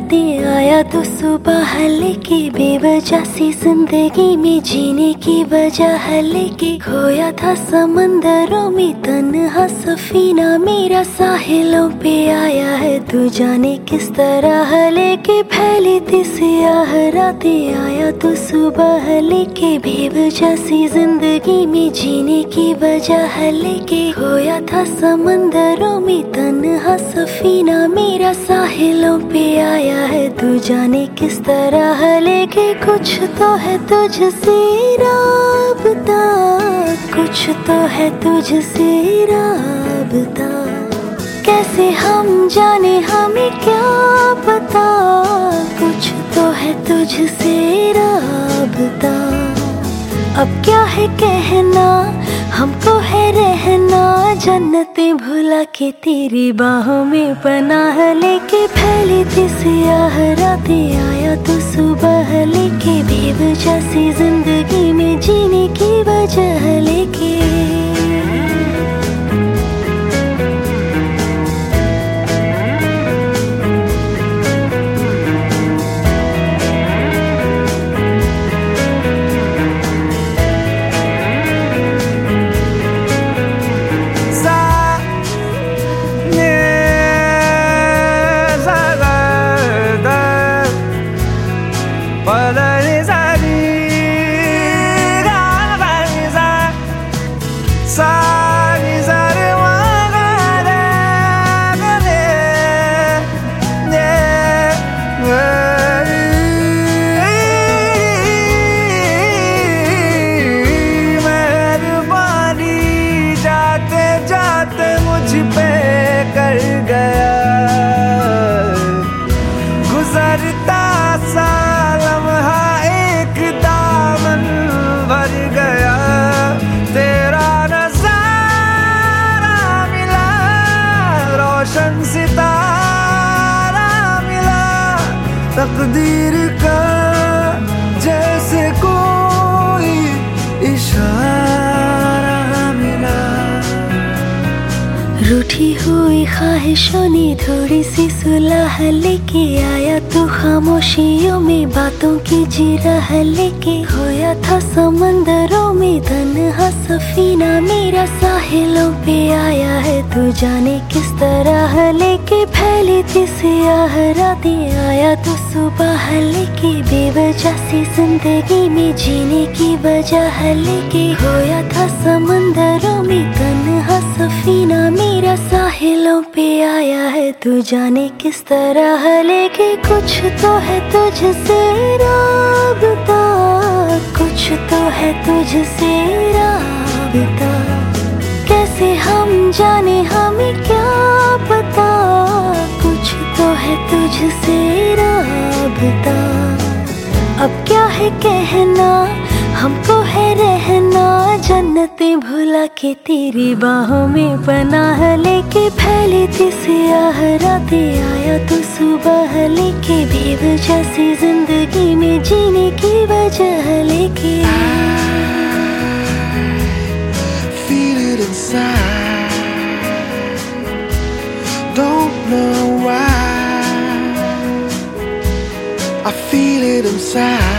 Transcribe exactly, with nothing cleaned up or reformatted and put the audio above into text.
रातें आया तो सुबह लेके बेवजह सी जिंदगी में जीने की वजह लेके खोया था समंदरों में तन्हा सफीना मेरा साहिलों पे आया है तू जाने किस तरह लेके फैली थी सियाह रातें आया तो सुबह लेके बेवजह सी जिंदगी में जीने की वजह लेके खोया था समंदरों में तन्हा सफीना मेरा साहिलों पे आया है तू जाने किस तरह लेके कुछ तो है तुझसे राबता कुछ तो है तुझसे राबता कैसे हम जाने हमें क्या पता कुछ तो है तुझसे राबता अब क्या है कहना हमको है रहना जन्नतें भुला के तेरी बाहों में पनाह लेके फैली थी सियाह रातें आया तो सुबह लेके बेवजह सी जिंदगी में जीने की वजह लेके गुजरता सा लम्हा एक दामन भर गया तेरा नजारा मिला रोशन सितारा मिला तकदीर का जैसे कोई इशारा मिला रूठी हुई ख्वाहिशों ने थोड़ी सी सुलह लेके आया तू खामोशियों में बातों की जिरह लेके खोया था समंदरों में तन्हा सफीना मेरा साहिलों पे आया है तू जाने किस तरह लेके फैली थी सियाह रातें आया तो सुबह लेके बेवजह सी जिंदगी में जीने की वजह लेके खोया था समंदरों में तन्हा सफीना मेरा साहिलों पे आया है तू जाने किस तरह लेके कुछ तो है तुझसे राबता कुछ तो है तुझसे राबता कैसे हम जाने हमें क्या पता कुछ तो है तुझसे राबता अब क्या है कहना हमको है रहना जन्नतें भुला के तेरी बाहों में पनाह लेके फैली थी सियाह रातें आया तो सुबह लेके बेवजह सी जिंदगी में जीने की वजह लेके Feel it inside Don't know why I feel it inside